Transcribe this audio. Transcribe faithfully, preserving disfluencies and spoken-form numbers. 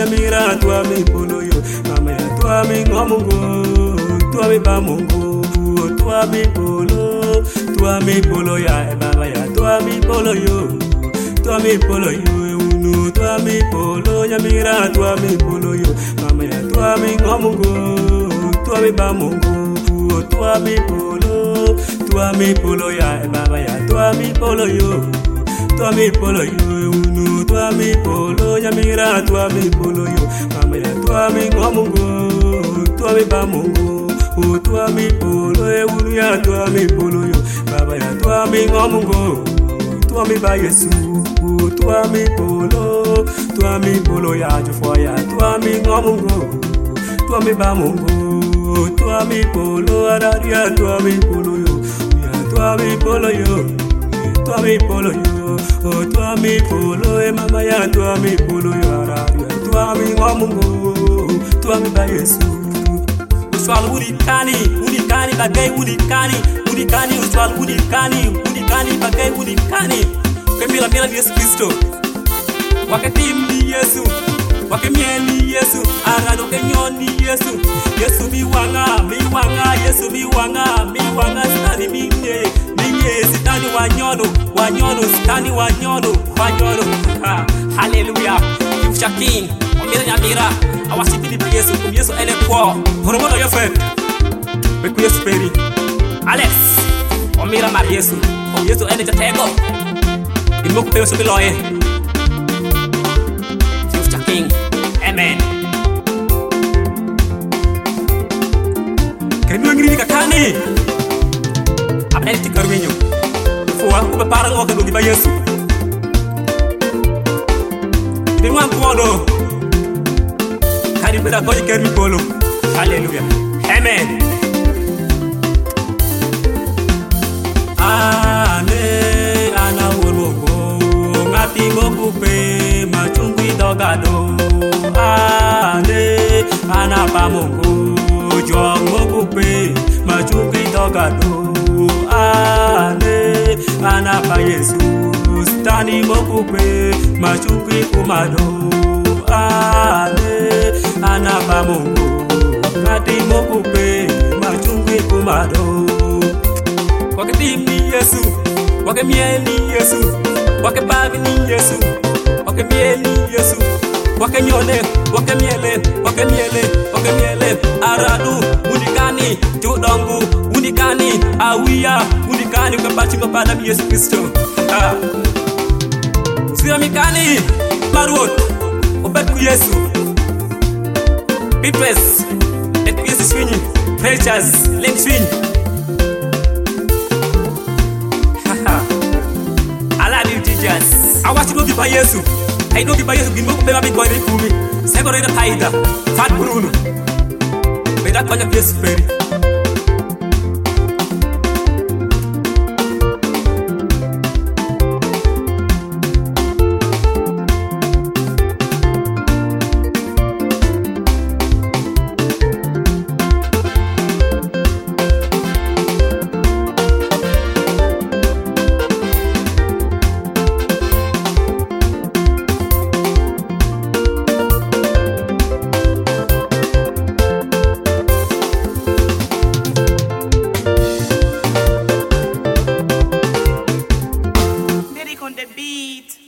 nyamira tua mi polo yo mama ya tua mi ngomungo tua mi bamungo tua mi polo tua mi polo ya baba ya tua mi polo yo tua mi polo yo unu tua mi polo nyamira tua mi polo yo mama ya tua mi ngomungo tua mi bamungo tua mi polo tua mi polo ya baba ya tua mi polo yo tua mi polo yo unu tua mi polo nyamira tua mi polo yo mama ya tua mi ngomungo tua mi bamungo tua mi polo e unu ya tua mi polo yo baba ya tua mi ngomungo tua mi ba Yesu tua mi polo tua mi polo ya jufo ya tua mi ngomungo tua mi bamungo tua mi polo araria tua mi polo yo ya tua mi polo yo tua mi polo yo oh tua mi polo e mama ya tua mi polo yo araria tua mi ngomungo tua mi ba Yesu uswal unikani unikani bagay unikani unikani uswal unikani unikani bagay unikani kemila mila Yesu Kristo wakatimbi Yesu wakemieli Yesu arado kenyoni Yesu Yesu miwanga miwanga Yesu miwanga miwanga stani minye minye sitani wanyono wanyono sitani wanyono wanyono ha hallelujah kifsha king omira nyamira awasitini pa Yesu kum Yesu ene kwa horomono yo friend beku Yesu peri Alex omira mar Yesu om Yesu ene jatego imoku pe Yesu biloye kifsha king amen kenu ngiri kakani abel ti karwenyo fo ko be para ngoka do ba Yesu di ngam kodo kari beda ko kermi polo hallelujah amen ane ana wologo ngati ngokupe machungwi dogado ane ana pamongo jongo kupe machungwi dogado ane ana pa Yesu stani mokupe machungwi kumado ane ana pamongo ngati mokupe machungwi kumado wakatimi Yesu wakemieli Yesu wakebagni Yesu wakemieli Yesu wakanyone wakamiele wakamiele wakamiele aradu unikani jodongu unikani awia unikani kabachi kapada Yesu Kristo ah siamikani marwot obetku Yesu Beatrice et Yesu swinyi precious link swinyi haha ala ni teachers awati no bi Yesu I know the Bible gimmo kubeba big boy kumi sego reda taida fat bruno beda kwanya Yesu feri on the beat.